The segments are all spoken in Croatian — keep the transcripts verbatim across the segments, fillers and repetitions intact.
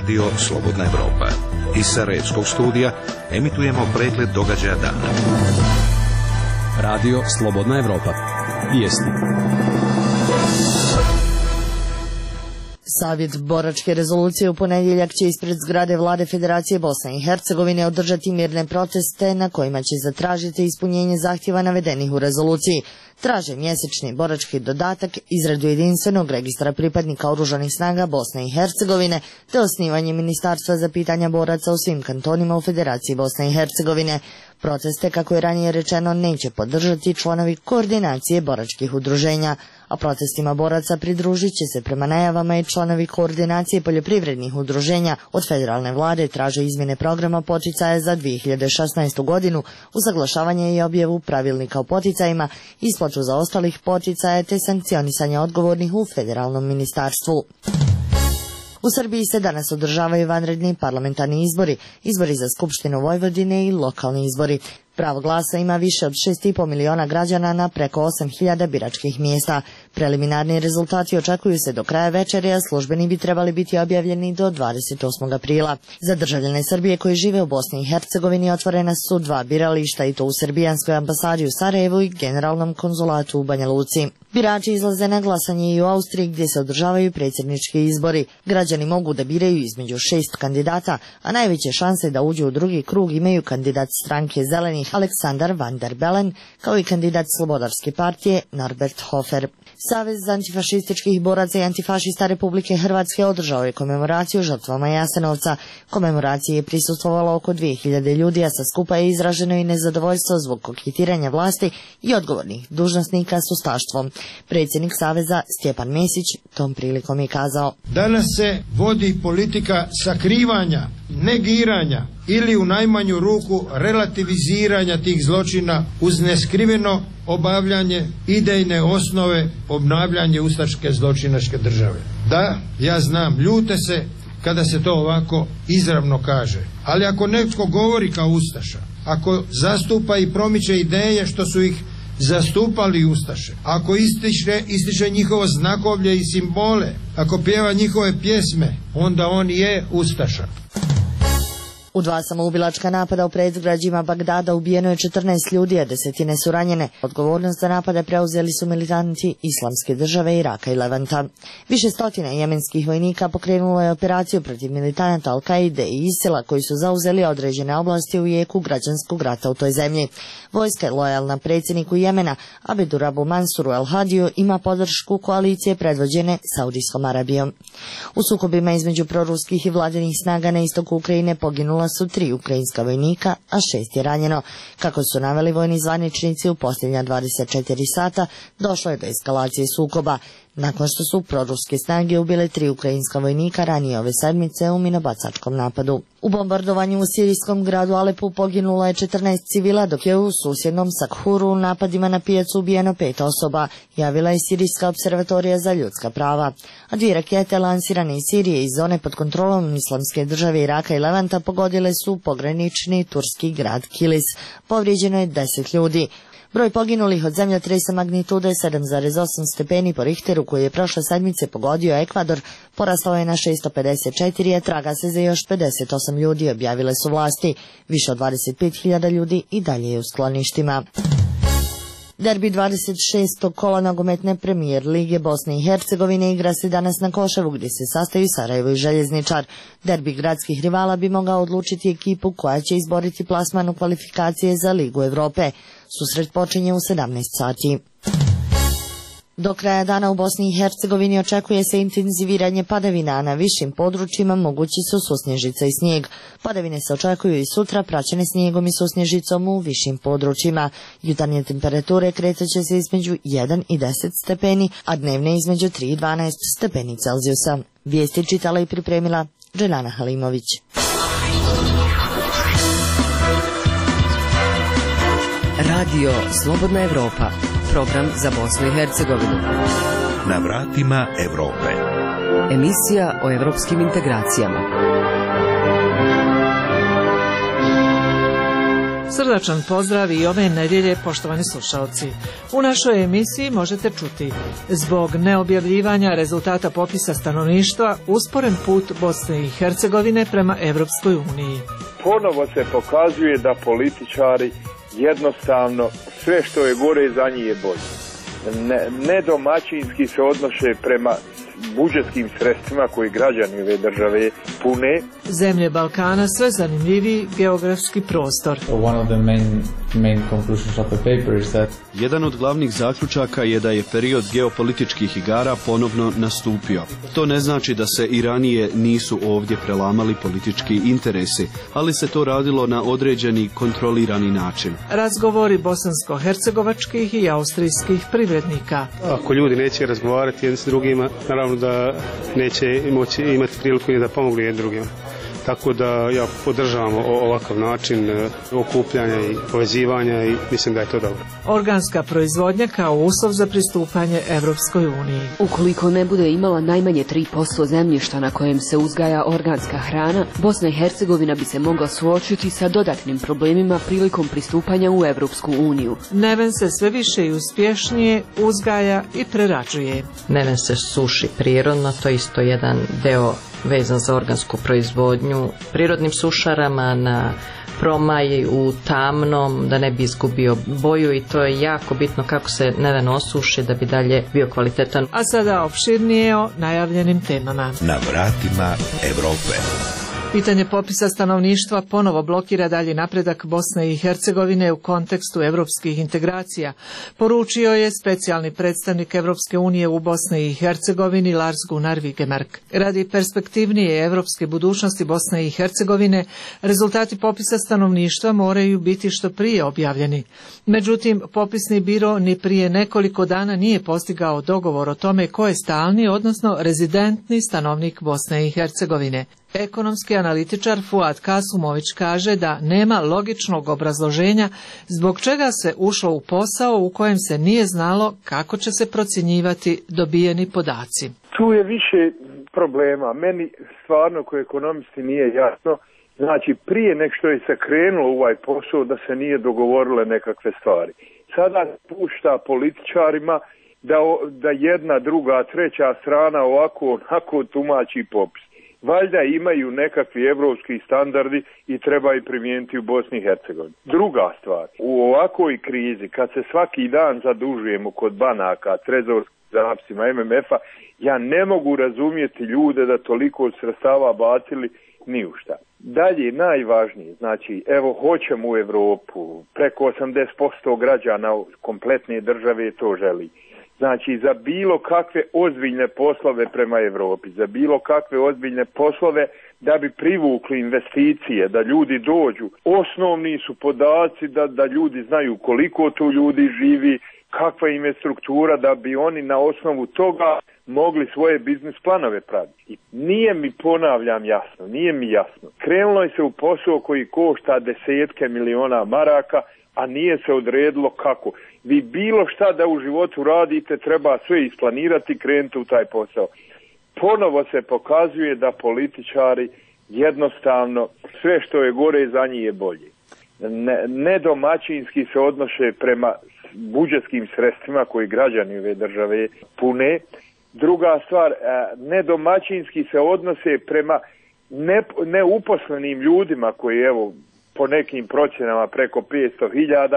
Radio Slobodna Evropa. Iz Sarajevskog studija emitujemo pregled događaja dana. Radio Slobodna Evropa. Vijesti. Savjet boračke rezolucije u ponedjeljak će ispred zgrade Vlade Federacije Bosne i Hercegovine održati mirne proteste na kojima će zatražiti ispunjenje zahtjeva navedenih u rezoluciji. Traže mjesečni borački dodatak, izradu jedinstvenog registra pripadnika oružanih snaga Bosne i Hercegovine te osnivanje ministarstva za pitanja boraca u svim kantonima u Federaciji Bosne i Hercegovine. Proteste, kako je ranije rečeno, neće podržati članovi koordinacije boračkih udruženja, a protestima boraca pridružit će se prema najavama i članovi koordinacije poljoprivrednih udruženja. Od federalne vlade traže izmjene programa poticaja za dvije hiljade šesnaestu godinu, usaglašavanje i objavu pravilnika o poticajima, isplatu zaostalih poticaja te sankcionisanje odgovornih u federalnom ministarstvu. U Srbiji se danas održavaju vanredni parlamentarni izbori, izbori za Skupštinu Vojvodine i lokalni izbori. Pravo glasa ima više od šest i po miliona građana na preko osam hiljada biračkih mjesta. Preliminarni rezultati očekuju se do kraja večeri, a službeni bi trebali biti objavljeni do dvadeset osmog aprila. Za državljane Srbije koji žive u Bosni i Hercegovini otvorena su dva birališta, i to u Srbijanskoj ambasadi u Sarajevu i Generalnom konzulatu u Banja Luci. Birači izlaze na glasanje i u Austriji, gdje se održavaju predsjednički izbori. Građani mogu da biraju između šest kandidata, a najveće šanse da uđu u drugi krug imaju kandidat stranke Zelenih Aleksandar Van der Bellen, kao i kandidat Slobodarske partije Norbert Hofer. Savez antifašističkih boraca i antifašista Republike Hrvatske održao je komemoraciju žrtvama Jasenovca. Komemoraciji je prisustvovalo oko dvije hiljade ljudi, a sa skupa je izraženo i nezadovoljstvo zbog koketiranja vlasti i odgovornih dužnosnika s ustaštvom. Predsjednik Saveza Stjepan Mesić tom prilikom je kazao: danas se vodi politika sakrivanja, negiranja ili u najmanju ruku relativiziranja tih zločina uz neskriveno obavljanje idejne osnove obnavljanje ustaške zločinačke države. Da, ja znam, ljute se kada se to ovako izravno kaže, ali ako netko govori kao ustaša, ako zastupa i promiče ideje što su ih zastupali ustaše, ako ističe, ističe njihovo znakovlje i simbole, ako pjeva njihove pjesme, onda on je ustaša. U dva samoubilačka napada u predgrađima Bagdada ubijeno je četrnaest ljudi, a desetine su ranjene. Odgovornost za napade preuzeli su militanti Islamske države, Iraka i Levanta. Više stotina jemenskih vojnika pokrenulo je operaciju protiv militanata Al-Kaide i Isila, koji su zauzeli određene oblasti u jeku građanskog rata u toj zemlji. Vojska je lojalna predsjedniku Jemena, Abedu Rabu Mansuru El-Hadiju, ima podršku koalicije predvođene Saudijskom Arabijom. U sukobima između proruskih i vladinih snaga na istoku Ukrajine poginula su tri ukrajinska vojnika, a šest je ranjeno. Kako su naveli vojni zvaničnici, u posljednja dvadeset četiri sata došlo je do eskalacije sukoba, nakon što su proruske snage ubile tri ukrajinska vojnika ranije ove sedmice u minobacačkom napadu. U bombardovanju u sirijskom gradu Alepu poginulo je četrnaest civila, dok je u susjednom Sakhuru u napadima na pijacu ubijeno pet osoba, javila je Sirijska observatorija za ljudska prava. A dvije rakete lansirane iz Sirije iz zone pod kontrolom Islamske države, Iraka i Levanta pogodile su pogranični turski grad Kilis. Povrijeđeno je deset ljudi. Broj poginulih od zemljotresa magnitude sedam zarez osam stepeni po Richteru, koji je prošle sedmice pogodio Ekvador, porastao je na šesto pedeset četiri, a traga se za još pedeset osam ljudi, objavile su vlasti. Više od dvadeset pet hiljada ljudi i dalje je u skloništima. Derbi dvadeset šestog kola nogometne premijer lige Bosne i Hercegovine igra se danas na Koševu, gdje se sastaju Sarajevo i Željezničar. Derbi gradskih rivala bi mogao odlučiti ekipu koja će izboriti plasman u kvalifikacije za Ligu Evrope. Susret počinje u sedamnaest sati. Do kraja dana u Bosni i Hercegovini očekuje se intenziviranje padavina, a na višim područjima mogući su susnježica i snijeg. Padavine se očekuju i sutra, praćene snijegom i susnježicom u višim područjima. Jutarnje temperature kretat će se između jedan i deset stepeni, a dnevne između tri i dvanaest stepeni Celzijusa. Vijesti čitala i pripremila Dželana Halimović. Radio Slobodna Evropa, program za Bosnu i Hercegovinu. Na vratima Evrope. Emisija o evropskim integracijama. Srdačan pozdrav i ove nedjelje, poštovani slušalci. U našoj emisiji možete čuti: zbog neobjavljivanja rezultata popisa stanovništva, usporen put Bosne i Hercegovine prema Evropskoj uniji. Ponovo se pokazuje da političari jednostavno sve što je gore za njih je bolje. Ne, nedomaćinski se odnose prema budžetskim sredstvima koji građani ove države pune. Zemlje Balkana sve zanimljiviji geografski prostor. Jedan od glavnih zaključaka je da je period geopolitičkih igara ponovno nastupio. To ne znači da se i ranije nisu ovdje prelamali politički interesi, ali se to radilo na određeni kontrolirani način. Razgovori bosansko-hercegovačkih i austrijskih privrednika. Ako ljudi neće razgovarati jedni s drugima, naravno da neće moći imati priliku da pomognu jedni drugima. Tako da ja podržavam ovakav način okupljanja i povezivanja i mislim da je to dobro. Organska proizvodnja kao uslov za pristupanje Evropskoj uniji. Ukoliko ne bude imala najmanje tri posto zemljišta na kojem se uzgaja organska hrana, Bosna i Hercegovina bi se mogla suočiti sa dodatnim problemima prilikom pristupanja u Evropsku uniju. Neven se sve više i uspješnije uzgaja i prerađuje. Neven se suši prirodno, to je isto jedan deo vezan za organsku proizvodnju, prirodnim sušarama na promaji u tamnom, da ne bi izgubio boju, i to je jako bitno kako se neven osuši da bi dalje bio kvalitetan. A sada opširnije o najavljenim temama. Na vratima Evrope. Pitanje popisa stanovništva ponovo blokira dalji napredak Bosne i Hercegovine u kontekstu evropskih integracija, poručio je specijalni predstavnik Evropske unije u Bosni i Hercegovini Lars Gunnar Vigemark. Radi perspektivnije evropske budućnosti Bosne i Hercegovine, rezultati popisa stanovništva moraju biti što prije objavljeni. Međutim, popisni biro ni prije nekoliko dana nije postigao dogovor o tome ko je stalni, odnosno rezidentni stanovnik Bosne i Hercegovine. Ekonomski analitičar Fuad Kasumović kaže da nema logičnog obrazloženja zbog čega se ušlo u posao u kojem se nije znalo kako će se procjenjivati dobijeni podaci. Tu je više problema. Meni stvarno kao ekonomisti nije jasno. Znači, prije nek što je se krenulo u ovaj posao da se nije dogovorile nekakve stvari. Sada pušta političarima da, da jedna, druga, treća strana ovako, onako tumači popis. Valjda imaju nekakvi evropski standardi i treba ih primijeniti u Bosni i Hercegovini. Druga stvar, u ovakvoj krizi, kad se svaki dan zadužujemo kod banaka, trezorskim zapisima em em ef-a, ja ne mogu razumjeti ljude da toliko sredstava bacili ni u šta. Dalje, najvažnije, znači, evo, hoćemo u Europu, preko osamdeset posto građana kompletne države to želi. Znači, za bilo kakve ozbiljne poslove prema Europi, za bilo kakve ozbiljne poslove da bi privukli investicije, da ljudi dođu. Osnovni su podaci da, da ljudi znaju koliko tu ljudi živi, kakva im je struktura, da bi oni na osnovu toga mogli svoje biznis planove praviti. I nije mi, ponavljam, jasno, nije mi jasno. Krenulo je se u posao koji košta desetke miliona maraka, a nije se odredilo kako. Vi bilo šta da u životu radite, treba sve isplanirati i krenuti u taj posao. Ponovo se pokazuje da političari jednostavno sve što je gore za njih je bolje. Ne, nedomaćinski se odnose prema budžetskim sredstvima koji građani ove države pune. Druga stvar, nedomaćinski se odnose prema ne, neuposlenim ljudima koji, evo, po nekim procjenama preko petsto hiljada,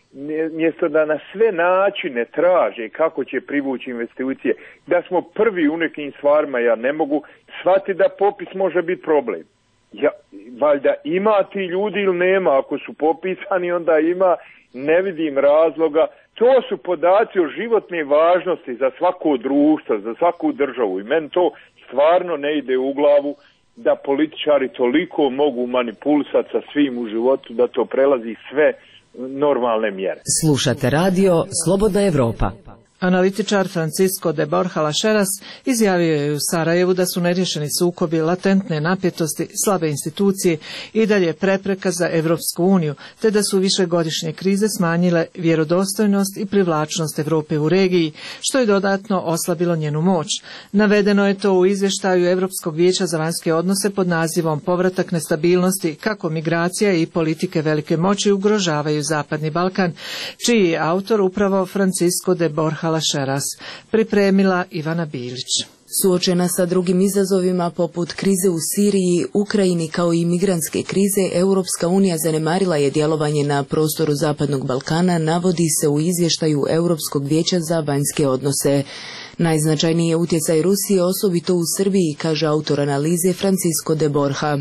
mjesto da na sve načine traže kako će privući investicije, da smo prvi u nekim stvarima, ja ne mogu shvatiti da popis može biti problem. Ja, valjda ima ti ljudi ili nema, ako su popisani onda ima, ne vidim razloga. To su podaci o životne važnosti za svako društvo, za svaku državu i meni to stvarno ne ide u glavu da političari toliko mogu manipulisati sa svim u životu da to prelazi sve normalne mjere. Slušate radio Slobodna Evropa. Analitičar Francisco de Borja Lacheras izjavio je u Sarajevu da su neriješeni sukobi, latentne napetosti, slabe institucije i dalje prepreka za Evropsku uniju, te da su višegodišnje krize smanjile vjerodostojnost i privlačnost Europe u regiji, što je dodatno oslabilo njenu moć. Navedeno je to u izvještaju Europskog vijeća za vanjske odnose pod nazivom Povratak nestabilnosti, kako migracija i politike velike moći ugrožavaju Zapadni Balkan, čiji je autor upravo Francisco de Borja Lacheras, pripremila Ivana Bilić. Suočena sa drugim izazovima poput krize u Siriji, Ukrajini kao i migrantske krize, Europska unija zanemarila je djelovanje na prostoru Zapadnog Balkana, navodi se u izvještaju Europskog vijeća za vanjske odnose. Najznačajniji je utjecaj Rusije, osobito u Srbiji, kaže autor analize Francisco de Borja.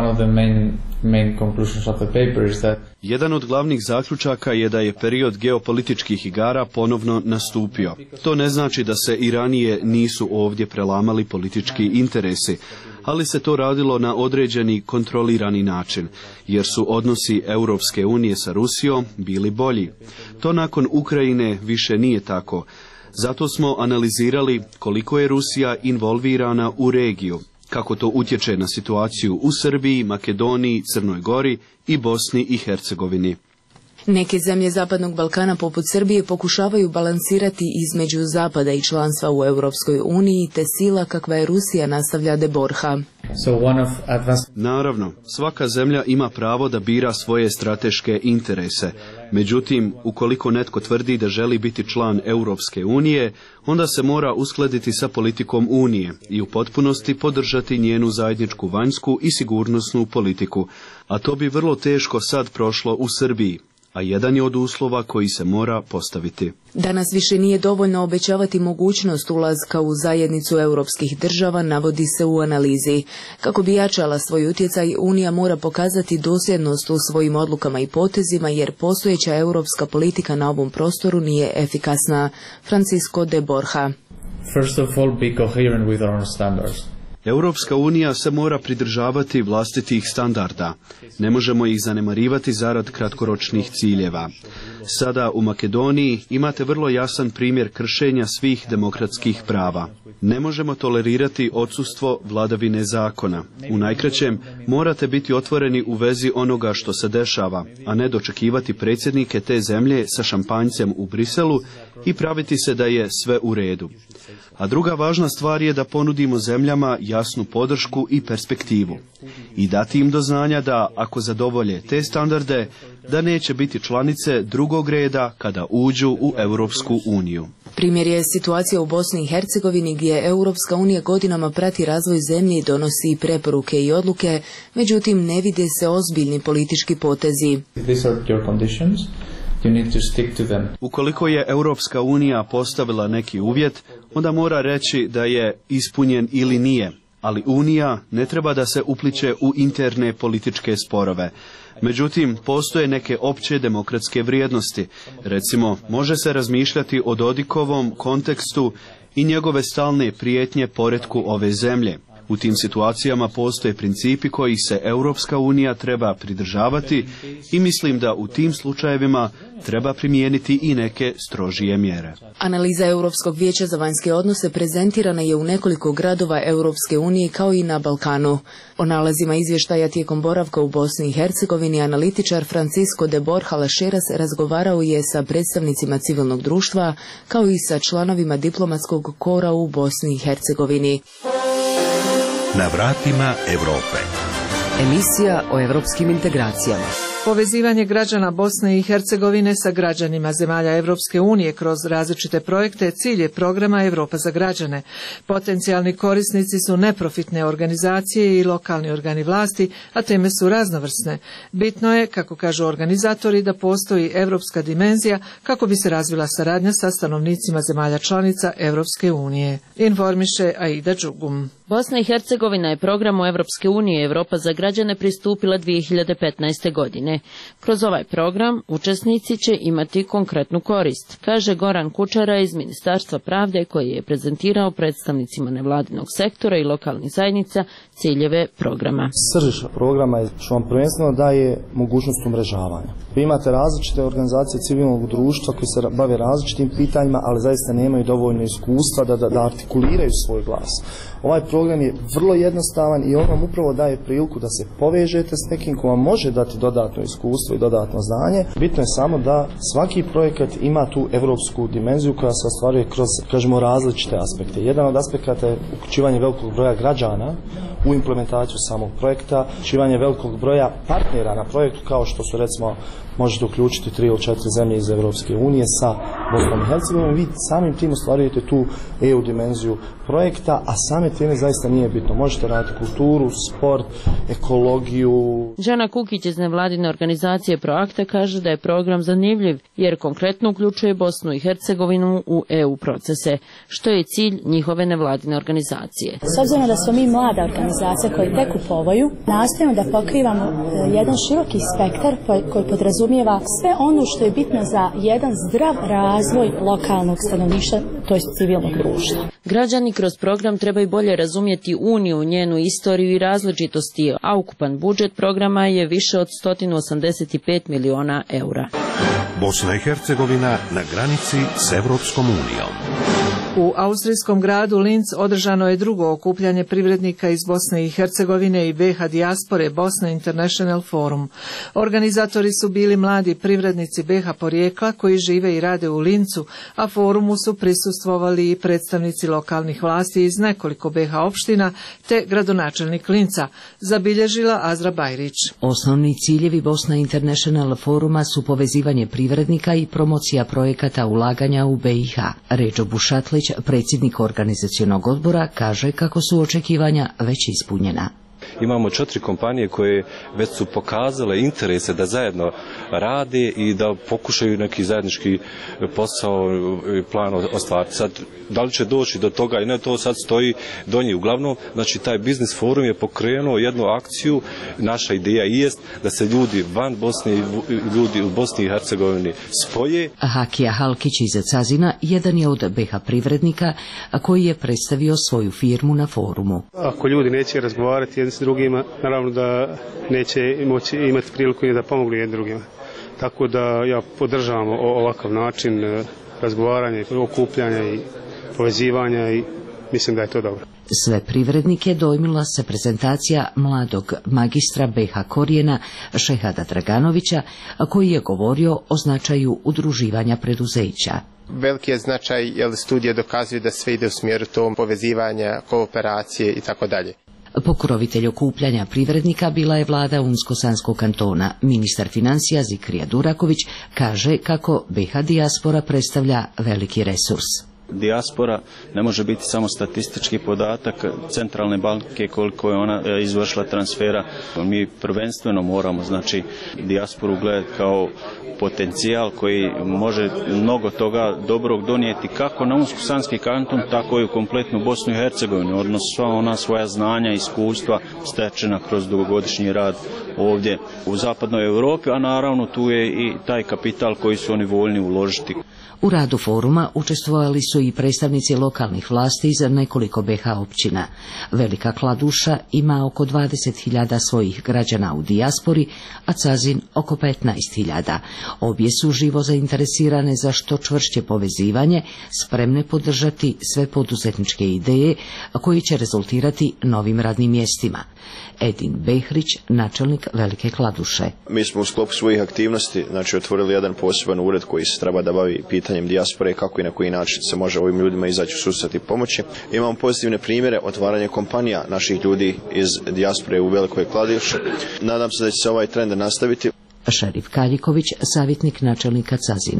Jedan od glavnih zaključaka je da je period geopolitičkih igara ponovno nastupio. To ne znači da se i ranije nisu ovdje prelamali politički interesi, ali se to radilo na određeni kontrolirani način, jer su odnosi Europske unije sa Rusijom bili bolji. To nakon Ukrajine više nije tako. Zato smo analizirali koliko je Rusija involvirana u regiju, kako to utječe na situaciju u Srbiji, Makedoniji, Crnoj Gori i Bosni i Hercegovini. Neke zemlje Zapadnog Balkana poput Srbije pokušavaju balansirati između Zapada i članstva u Europskoj uniji te sila kakva je Rusija, nastavlja de Borja. Naravno, svaka zemlja ima pravo da bira svoje strateške interese. Međutim, ukoliko netko tvrdi da želi biti član Europske unije, onda se mora uskladiti sa politikom Unije i u potpunosti podržati njenu zajedničku vanjsku i sigurnosnu politiku. A to bi vrlo teško sad prošlo u Srbiji, a jedan je od uslova koji se mora postaviti. Danas više nije dovoljno obećavati mogućnost ulaska u zajednicu europskih država, navodi se u analizi. Kako bi jačala svoj utjecaj, Unija mora pokazati dosljednost u svojim odlukama i potezima, jer postojeća europska politika na ovom prostoru nije efikasna. Francisco de Borja. First of all, be coherent with our standards. Europska unija se mora pridržavati vlastitih standarda. Ne možemo ih zanemarivati zarad kratkoročnih ciljeva. Sada u Makedoniji imate vrlo jasan primjer kršenja svih demokratskih prava. Ne možemo tolerirati odsustvo vladavine zakona. U najkraćem, morate biti otvoreni u vezi onoga što se dešava, a ne dočekivati predsjednike te zemlje sa šampanjcem u Briselu i praviti se da je sve u redu. A druga važna stvar je da ponudimo zemljama jasnu podršku i perspektivu i dati im do znanja da, ako zadovolje te standarde, da neće biti članice drugog reda kada uđu u Europsku uniju. Primjer je situacija u Bosni i Hercegovini, gdje Europska unija godinama prati razvoj zemlje i donosi preporuke i odluke, međutim ne vide se ozbiljni politički potezi. These are your conditions. You need to stick to them. Ukoliko je Europska unija postavila neki uvjet, onda mora reći da je ispunjen ili nije, ali Unija ne treba da se upliče u interne političke sporove. Međutim, postoje neke opće demokratske vrijednosti. Recimo, može se razmišljati o Dodikovom kontekstu i njegove stalne prijetnje poretku ove zemlje. U tim situacijama postoje principi kojih se Europska unija treba pridržavati i mislim da u tim slučajevima treba primijeniti i neke strožije mjere. Analiza Europskog vijeća za vanjske odnose prezentirana je u nekoliko gradova Europske unije kao i na Balkanu. O nalazima izvještaja tijekom boravka u Bosni i Hercegovini analitičar Francisco de Borja Lacheras razgovarao je sa predstavnicima civilnog društva kao i sa članovima diplomatskog kora u Bosni i Hercegovini. Na vratima Europe. Emisija o europskim integracijama. Povezivanje građana Bosne i Hercegovine sa građanima zemalja Europske unije kroz različite projekte cilj je programa Europa za građane. Potencijalni korisnici su neprofitne organizacije i lokalni organi vlasti, a teme su raznovrsne. Bitno je, kako kažu organizatori, da postoji europska dimenzija kako bi se razvila saradnja sa stanovnicima zemalja članica Europske unije. Informiše Aida Đugum. Bosna i Hercegovina je programu Evropske unije Europa za građane pristupila dvije hiljade petnaeste. godine. Kroz ovaj program učesnici će imati konkretnu korist, kaže Goran Kučara iz Ministarstva pravde koji je prezentirao predstavnicima nevladinog sektora i lokalnih zajednica ciljeve programa. Srž programa je što vam prvenstveno daje mogućnost umrežavanja. Vi imate različite organizacije civilnog društva koji se bave različitim pitanjima, ali zaista nemaju dovoljno iskustva da, da, da artikuliraju svoj glas. Ovaj program je vrlo jednostavan i on vam upravo daje priliku da se povežete s nekim ko vam može dati dodatno iskustvo i dodatno znanje. Bitno je samo da svaki projekat ima tu evropsku dimenziju koja se ostvaruje kroz, kažemo, različite aspekte. Jedan od aspekata je uključivanje velikog broja građana u implementaciju samog projekta, uključivanje velikog broja partnera na projektu, kao što su, recimo, možete uključiti tri ili četiri zemlje iz Evropske unije sa Bosnom i Hercegovinom. Vi samim tim ostvarujete tu E U dimenziju projekta, a same teme zaista nije bitno. Možete raditi kulturu, sport, ekologiju. Žana Kukić iz nevladine organizacije Proakta kaže da je program zanimljiv jer konkretno uključuje Bosnu i Hercegovinu u E U procese, što je cilj njihove nevladine organizacije. S obzirom da smo mi mlada organizacija koji tek upovaju, nastojimo da pokrivamo jedan široki spektar koji podrazumijeva sve ono što je bitno za jedan zdrav razvoj lokalnog stanovništva, to je civilnog društva. Građani kroz program trebaju bolje razumjeti Uniju, njenu istoriju i različitosti, a ukupan budžet programa je više od sto osamdeset pet miliona eura. Bosna i Hercegovina na granici s Evropskom unijom. U austrijskom gradu Linz održano je drugo okupljanje privrednika iz Bosne i Hercegovine i B iH dijaspore Bosna International Forum. Organizatori su bili mladi privrednici B iH porijekla koji žive i rade u Lincu, a forumu su prisustvovali i predstavnici lokalnih vlasti iz nekoliko B iH opština te gradonačelnik Linca, zabilježila Azra Bajrić. Osnovni ciljevi Bosna International Foruma su povezivanje privrednika i promocija projekata ulaganja u B iH. Ređo Bušatlić, predsjednik organizacionog odbora, kaže kako su očekivanja već ispunjena. Imamo četiri kompanije koje već su pokazale interese da zajedno rade i da pokušaju neki zajednički posao i plan ostvariti. Sad, da li će doći do toga i ne, to sad stoji do njih. Uglavnom, znači taj biznis forum je pokrenuo jednu akciju. Naša ideja jest da se ljudi van Bosne i ljudi u Bosni i Hercegovini spoje. Hakija Halkić iz Cazina jedan je od B iH privrednika koji je predstavio svoju firmu na forumu. Ako ljudi neće razgovarati jedni s drugima, naravno da neće moći imati priliku ni da pomognu jedni drugima. Tako da ja podržavam ovakav način razgovaranja, okupljanja i povezivanja i mislim da je to dobro. Sve privrednike dojmila se prezentacija mladog magistra B iH korijena Šehada Draganovića, koji je govorio o značaju udruživanja preduzeća. Veliki je značaj jer studije dokazuju da sve ide u smjeru tom povezivanja, kooperacije i tako dalje. Pokrovitelj okupljanja privrednika bila je vlada Unsko-Sanskog kantona. Ministar financija Zikrija Duraković kaže kako B iH dijaspora predstavlja veliki resurs. Dijaspora ne može biti samo statistički podatak centralne banke koliko je ona izvršila transfera. Mi prvenstveno moramo, znači, dijasporu gledati kao potencijal koji može mnogo toga dobrog donijeti kako na Unsko-Sanski kanton, tako i u kompletnu Bosnu i Hercegovinu, odnosno sva ona svoja znanja i iskustva stečena kroz dugogodišnji rad ovdje u zapadnoj Europi, a naravno tu je i taj kapital koji su oni voljni uložiti. U radu foruma učestvovali su i predstavnici lokalnih vlasti iz nekoliko B iH općina. Velika Kladuša ima oko dvadeset hiljada svojih građana u dijaspori, a Cazin oko petnaest hiljada. Obje su živo zainteresirane za što čvršće povezivanje, spremne podržati sve poduzetničke ideje koji će rezultirati novim radnim mjestima. Edin Behrić, načelnik Velike Kladuše. Mi smo u sklopu svojih aktivnosti, znači, otvorili jedan poseban ured koji se treba da bavi pitanjem dijaspore, kako i na koji način se može ovim ljudima izaći u susret i pomoći. Imamo pozitivne primjere otvaranja kompanija naših ljudi iz dijaspore u Velikoj Kladuši. Nadam se da će se ovaj trend nastaviti. Šerif Kaljiković, savjetnik načelnika Cazina.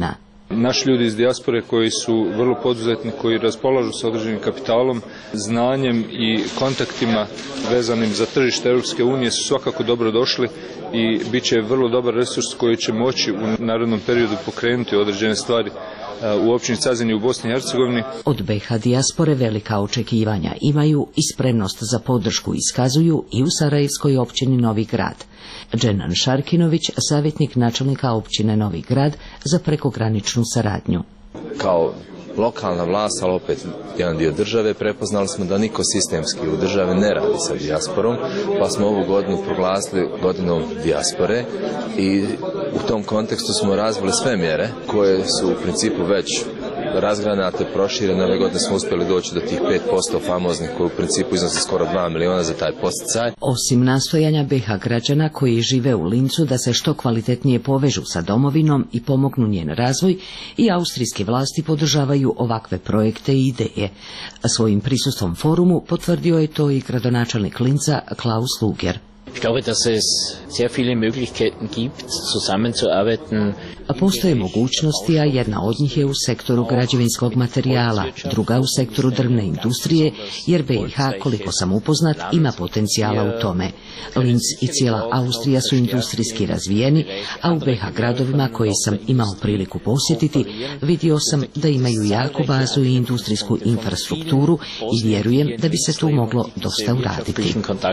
Naši ljudi iz dijaspore koji su vrlo poduzetni, koji raspolažu sa određenim kapitalom, znanjem i kontaktima vezanim za tržište Europske unije su svakako dobro došli i bit će vrlo dobar resurs koji će moći u narednom periodu pokrenuti određene stvari u općini Cazin i u Bosni i Hercegovini. Od B iH dijaspore velika očekivanja imaju i spremnost za podršku iskazuju i u sarajevskoj općini Novi Grad. Dženan Šarkinović, savjetnik načelnika općine Novi Grad za prekograničnu saradnju. Kao lokalna vlast, ali opet jedan dio države, prepoznali smo da niko sistemski u državi ne radi sa dijasporom, pa smo ovu godinu proglasili godinom dijaspore i u tom kontekstu smo razvili sve mjere koje su u principu već razgranate, proširene. Ove godine smo uspjeli doći do tih pet posto famoznih koji u principu iznose skoro dva miliona za taj posticaj. Osim nastojanja B iH građana koji žive u Lincu da se što kvalitetnije povežu sa domovinom i pomognu njen razvoj, i austrijske vlasti podržavaju ovakve projekte i ideje. Svojim prisustvom forumu potvrdio je to i gradonačelnik Linca Klaus Luger. Ich glaube, dass es sehr viele Möglichkeiten gibt, zusammenzuarbeiten. Postoje mogućnosti, a jedna od njih je u sektoru građevinskog materijala, druga u sektoru drvne industrije, jer B iH, koliko sam upoznat, ima potencijala u tome. Linz i cijela Austrija su industrijski razvijeni, a u B iH gradovima koje sam imao priliku posjetiti, vidio sam da imaju jaku bazu i industrijsku infrastrukturu i vjerujem da bi se tu moglo dosta uraditi.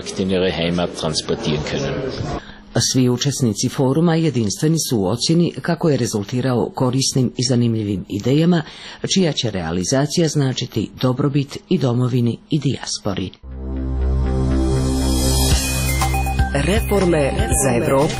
Svi učesnici foruma jedinstveni su u ocjeni kako je rezultirao korisnim i zanimljivim idejama, čija će realizacija značiti dobrobit i domovini i dijaspori. Reforme za Europu.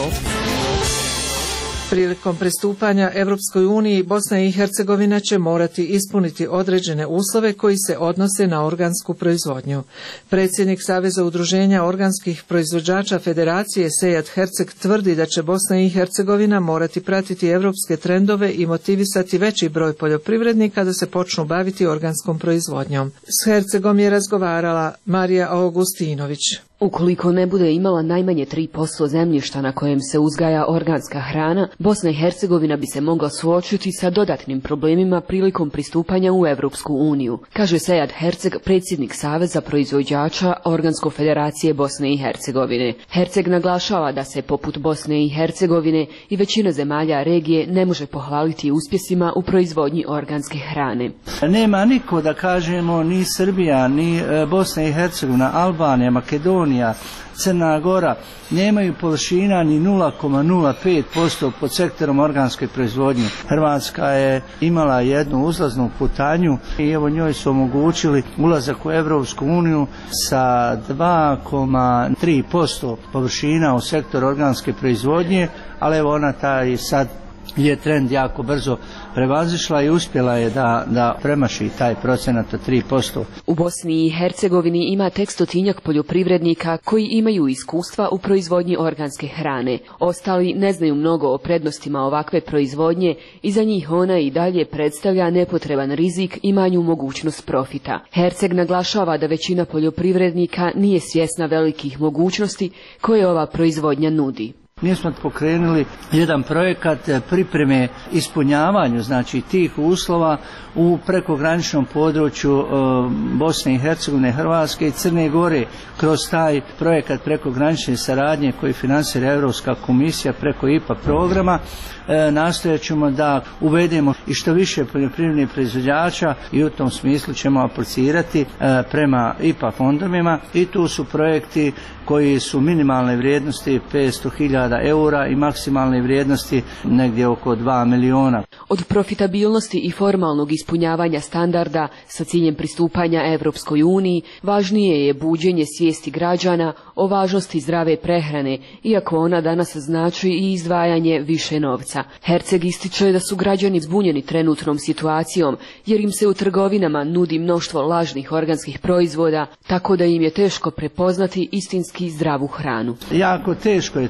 Prilikom pristupanja Europskoj uniji Bosna i Hercegovina će morati ispuniti određene uslove koji se odnose na organsku proizvodnju. Predsjednik Saveza udruženja organskih proizvođača Federacije Sead Herceg tvrdi da će Bosna i Hercegovina morati pratiti europske trendove i motivisati veći broj poljoprivrednika da se počnu baviti organskom proizvodnjom. S Hercegom je razgovarala Marija Augustinović. Ukoliko ne bude imala najmanje tri posto zemljišta na kojem se uzgaja organska hrana, Bosna i Hercegovina bi se mogla suočiti sa dodatnim problemima prilikom pristupanja u Europsku uniju, kaže Sead Herceg, predsjednik Saveza proizvođača Organsko federacije Bosne i Hercegovine. Herceg naglašava da se poput Bosne i Hercegovine i većina zemalja regije ne može pohvaliti uspjesima u proizvodnji organske hrane. Nema niko, da kažemo, ni Srbija, ni Bosna i Hercegovina, Albanija, Makedonija, Crna Gora nemaju površina ni nula zarez nula pet posto pod sektorom organske proizvodnje. Hrvatska je imala jednu uzlaznu putanju i evo njoj su omogućili ulazak u Europsku uniju sa dva zarez tri posto površina u sektor organske proizvodnje, ali evo ona taj sad je trend jako brzo prevazišla i uspjela je da, da premaši taj procenat od tri posto. U Bosni i Hercegovini ima tek stotinjak poljoprivrednika koji imaju iskustva u proizvodnji organske hrane. Ostali ne znaju mnogo o prednostima ovakve proizvodnje i za njih ona i dalje predstavlja nepotreban rizik i manju mogućnost profita. Herceg naglašava da većina poljoprivrednika nije svjesna velikih mogućnosti koje ova proizvodnja nudi. Mi smo pokrenuli jedan projekat pripreme ispunjavanju, znači tih uslova u prekograničnom području e, Bosne i Hercegovine, Hrvatske i Crne Gore kroz taj projekat prekogranične saradnje koji financira Europska komisija preko I P A programa. E, nastojat ćemo da uvedemo i što više poljoprivrednih proizvođača i u tom smislu ćemo aplicirati e, prema I P A fondovima i tu su projekti koji su minimalne vrijednosti petsto hiljada eura i maksimalne vrijednosti negdje oko dva miliona. Od profitabilnosti i formalnog ispunjavanja standarda sa ciljem pristupanja Europskoj uniji važnije je buđenje svijesti građana o važnosti zdrave prehrane, iako ona danas znači i izdvajanje više novca. Herceg ističe da su građani zbunjeni trenutnom situacijom, jer im se u trgovinama nudi mnoštvo lažnih organskih proizvoda, tako da im je teško prepoznati istinski zdravu hranu. Jako teško je to prepoznati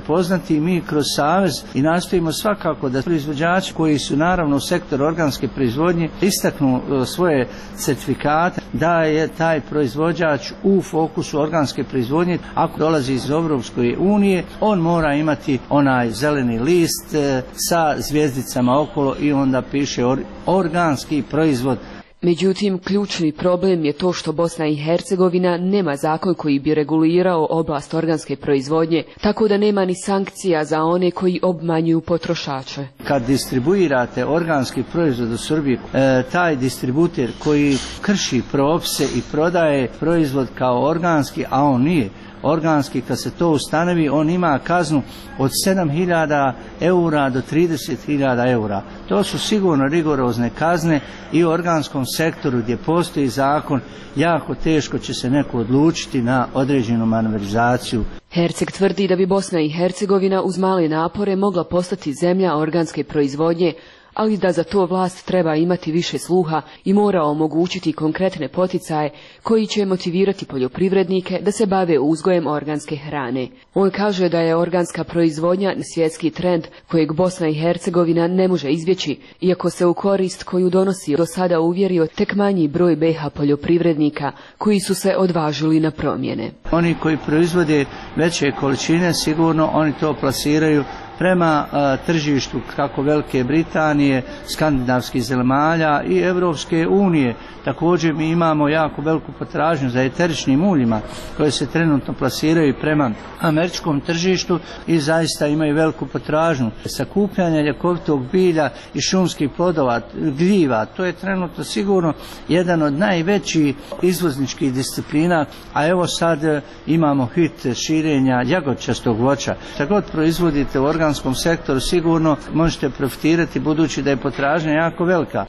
prepoznati i mi kroz savez i nastojimo svakako da proizvođači koji su naravno u sektoru organske proizvodnje istaknu svoje certifikate da je taj proizvođač u fokusu organske proizvodnje. Ako dolazi iz Europske unije, on mora imati onaj zeleni list sa zvijezdicama okolo i onda piše or, organski proizvod. Međutim, ključni problem je to što Bosna i Hercegovina nema zakon koji bi regulirao oblast organske proizvodnje, tako da nema ni sankcija za one koji obmanjuju potrošače. Kad distribuirate organski proizvod u Srbiji, e, taj distributer koji krši propise i prodaje proizvod kao organski, a on nije organski, kad se to ustanovi, on ima kaznu od sedam hiljada eura do trideset hiljada eura. To su sigurno rigorozne kazne i u organskom sektoru gdje postoji zakon jako teško će se neko odlučiti na određenu manevrizaciju. Herceg tvrdi da bi Bosna i Hercegovina uz male napore mogla postati zemlja organske proizvodnje, ali da za to vlast treba imati više sluha i mora omogućiti konkretne poticaje koji će motivirati poljoprivrednike da se bave uzgojem organske hrane. On kaže da je organska proizvodnja svjetski trend kojeg Bosna i Hercegovina ne može izbjeći, iako se u korist koju donosi do sada uvjerio tek manji broj B iH poljoprivrednika koji su se odvažili na promjene. Oni koji proizvode veće količine, sigurno oni to plasiraju prema a, tržištu kako Velike Britanije, skandinavskih zemalja i Europske unije. Također mi imamo jako veliku potražnju za eteričnim uljima koje se trenutno plasiraju prema američkom tržištu i zaista imaju veliku potražnju. Sakupljanje ljekovitog bilja i šumskih plodova, gljiva, to je trenutno sigurno jedan od najvećih izvozničkih disciplina, a evo sad imamo hit širenja jagodčastog voća. Šta god proizvodite u organskom sektoru sigurno možete profitirati budući da je potražnja jako velika.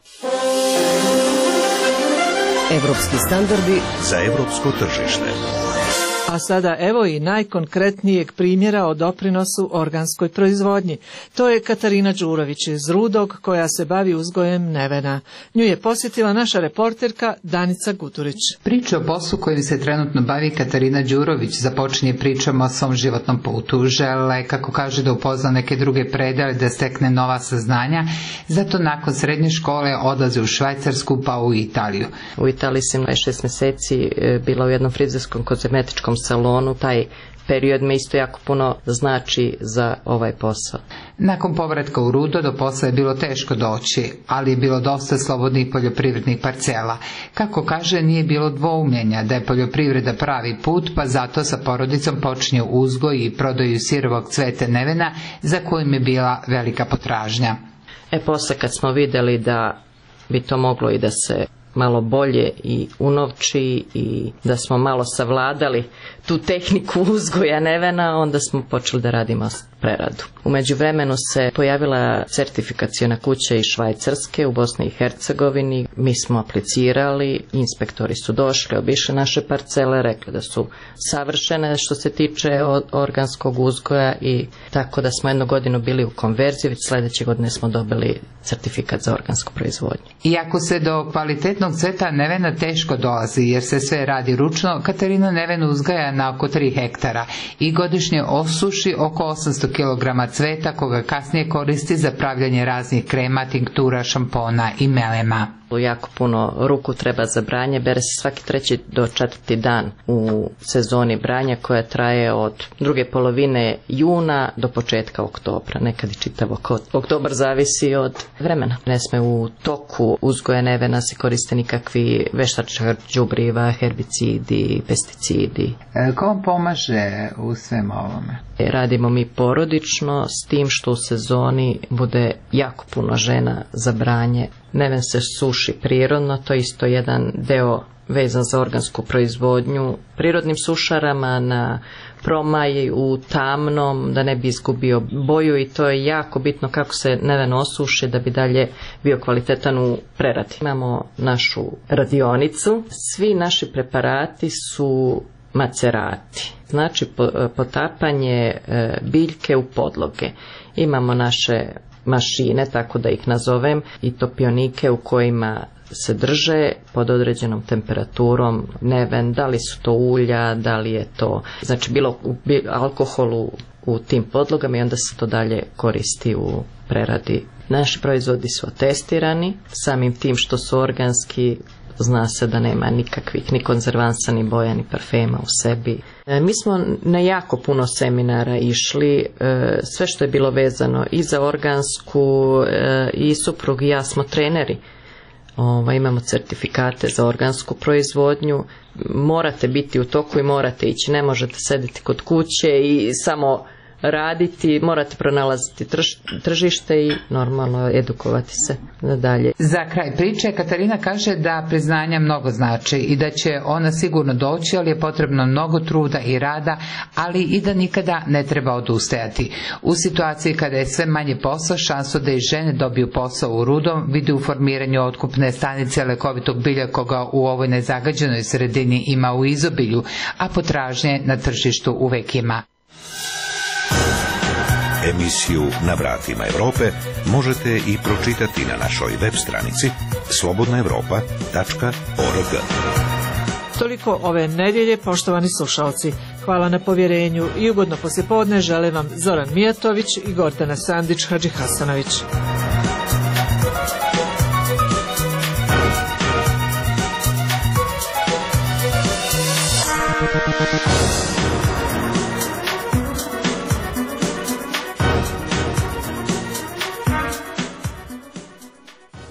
Evropski standardi za evropsko tržište. A sada evo i najkonkretnijeg primjera o doprinosu organskoj proizvodnji. To je Katarina Đurović iz Rudog koja se bavi uzgojem nevena. Nju je posjetila naša reporterka Danica Guturić. Priča o poslu kojim se trenutno bavi Katarina Đurović započinje pričom o svom životnom putu. Žele, kako kaže, da upozna neke druge predele, da stekne nova saznanja. Zato nakon srednje škole odlaze u Švajcarsku pa u Italiju. U Italiji sam šest mjeseci bila u jednom frizerskom kozmetičkom salonu. Taj period me isto jako puno znači za ovaj posao. Nakon povratka u Rudo do posla je bilo teško doći, ali je bilo dosta slobodnih poljoprivrednih parcela. Kako kaže, nije bilo dvoumljenja da je poljoprivreda pravi put, pa zato sa porodicom počinje uzgoj i prodaju sirovog cveta nevena za kojim je bila velika potražnja. E posle kad smo vidjeli da bi to moglo i da se malo bolje i unovči i da smo malo savladali tu tehniku uzgoja nevena, onda smo počeli da radimo preradu. U međuvremenu se pojavila certifikaciona kuća iz Švajcarske u Bosni i Hercegovini. Mi smo aplicirali, inspektori su došli, obišli naše parcele, rekli da su savršene što se tiče organskog uzgoja i tako da smo jednu godinu bili u konverziji, već sljedeće godine smo dobili certifikat za organsku proizvodnju. Iako se do kvalitetnog cveta nevena teško dolazi jer se sve radi ručno, Katarina neven uzgaja na oko tri hektara i godišnje osuši oko osamsto kilograma cveta koga kasnije koristi za pravljanje raznih krema, tinktura, šampona i melema. Jako puno ruku treba za branje, bere se svaki treći do četvrti dan u sezoni branja koja traje od druge polovine juna do početka oktobra, nekad i čitav oktobar, zavisi od vremena. Ne sme u toku uzgoja nevena se koriste nikakvi veštačka đubriva, herbicidi, pesticidi. E, ko vam pomaže u svem ovome? Radimo mi porodično s tim što u sezoni bude jako puno žena za branje. Neven se suši prirodno, to je isto jedan deo vezan za organsku proizvodnju. Prirodnim sušarama na promaj u tamnom, da ne bi izgubio boju i to je jako bitno kako se neven osuši da bi dalje bio kvalitetan u preradi. Imamo našu radionicu. Svi naši preparati su macerati, znači potapanje biljke u podloge. Imamo naše mašine, tako da ih nazovem, i topionike u kojima se drže pod određenom temperaturom, neven, da li su to ulja, da li je to, znači bilo alkoholu u tim podlogama i onda se to dalje koristi u preradi. Naši proizvodi su atestirani, samim tim što su organski, zna se da nema nikakvih ni konzervansa, ni boja, ni parfema u sebi. E, mi smo na jako puno seminara išli, e, sve što je bilo vezano i za organsku, e, i suprug i ja smo treneri. Ova, imamo certifikate za organsku proizvodnju, morate biti u toku i morate ići, ne možete sediti kod kuće i samo raditi, morate pronalaziti trž, tržište i normalno edukovati se nadalje. Za kraj priče Katarina kaže da priznanja mnogo znači i da će ona sigurno doći, ali je potrebno mnogo truda i rada, ali i da nikada ne treba odustajati. U situaciji kada je sve manje posla, šansu da i žene dobiju posao u rudom vidi u formiranju otkupne stanice lekovitog bilja koga u ovoj nezagađenoj sredini ima u izobilju, a potražnje na tržištu uvek ima. Emisiju Na vratima Evrope možete i pročitati na našoj web stranici slobodna evropa tačka org. Toliko ove nedjelje, poštovani slušalci. Hvala na povjerenju i ugodno poslijepodne žele vam Zoran Mijatović i Gordana Sandić Hadžihasanović.